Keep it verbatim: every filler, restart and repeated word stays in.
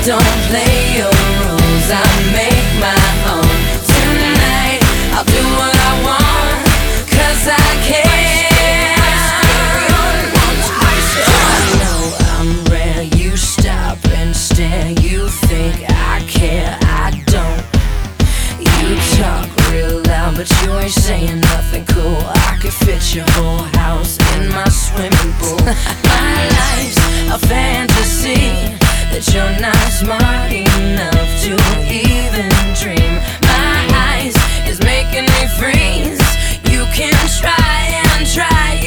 don't play your rules, I make my own. Tonight, I'll do what I want, cause I care. I know I'm rare, you stop and stare. You think I care, I don't. You talk real loud, but you ain't saying nothing cool. I could fit your whole house in my swimming pool. My life's a fantasy that you're not smart enough to even dream. My eyes is making me freeze. You can try and try